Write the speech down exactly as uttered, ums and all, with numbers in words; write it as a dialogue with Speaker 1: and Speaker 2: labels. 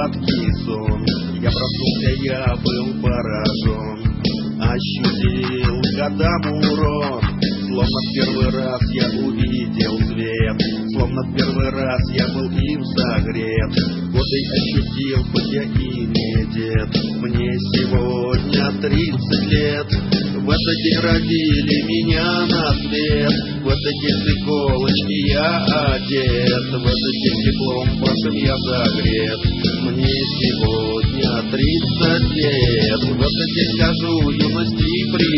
Speaker 1: сладкий сон. Я проснулся, я был поражен, ощутил годам урон. Словно в первый раз я увидел свет, словно в первый раз я был им согрет. Годы ощутил, хоть я и не дед. Мне сегодня тридцать лет. В этот день родили меня на свет, в этот день с иголочки я одет, в этот день теплом вашим я загрет. Мне сегодня тридцать лет. В этот день скажу юности привет.